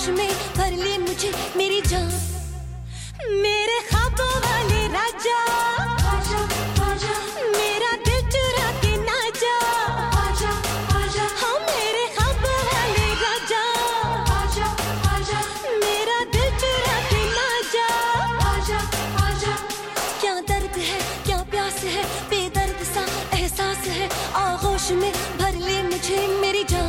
आगोश में भर ले मुझे मेरी जान, मेरे ख्वाबों वाले राजा, आजा आजा मेरा दिल चुरा के ना जा, आजा आजा हाँ मेरे ख्वाबों वाले राजा, आजा आजा मेरा दिल चुरा के ना जा, आजा आजा। क्या दर्द है क्या प्यास है, बेदर्द सा एहसास है, आगोश में भर ले मुझे मेरी जान।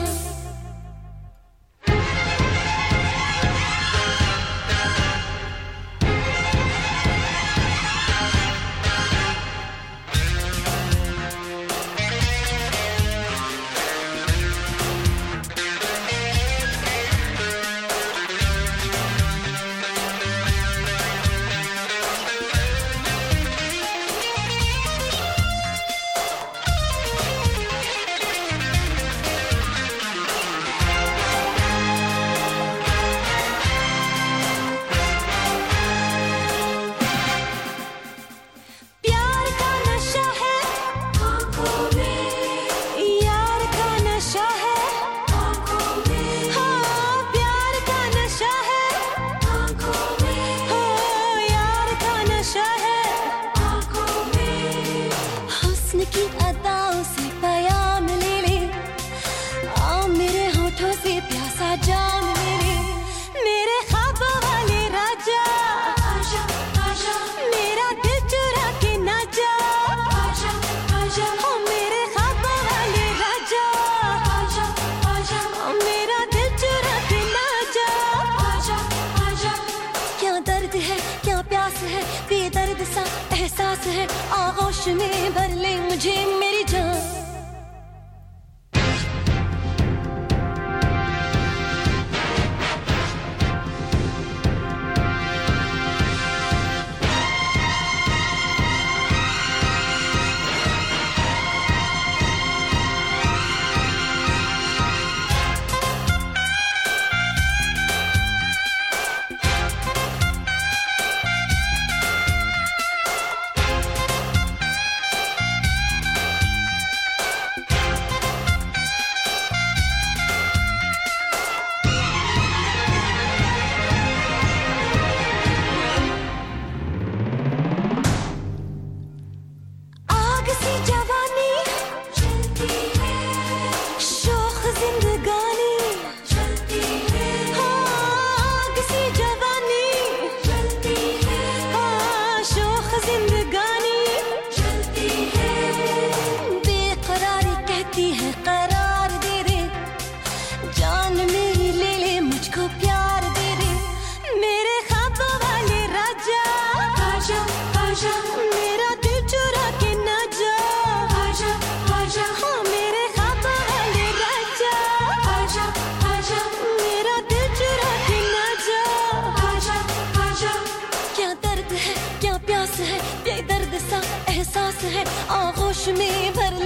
की अदाओं से पयाम ले ले, आ मेरे होठों से प्यासा जाम ले ले, मेरे ख्वाबों वाले राजा, आजा आजा मेरा दिल चुरा के ना जा, आजा आजा ओ मेरे ख्वाबों वाले राजा, आजा आजा ओ मेरा दिल चुरा के ना जा, आजा आजा। क्या दर्द है क्या प्यास है, बेदर्द सा एहसास है, आगोश में भर ले मुझे मेरी जान। मेरा दिल चुरा के ना जा, आजा आजा हाँ मेरे ख्वाबों वाले राजा, आजा आजा मेरा दिल चुरा के ना जा, आजा आजा। क्या दर्द है क्या प्यास है, बेदर्द सा एहसास है, आगोश में भर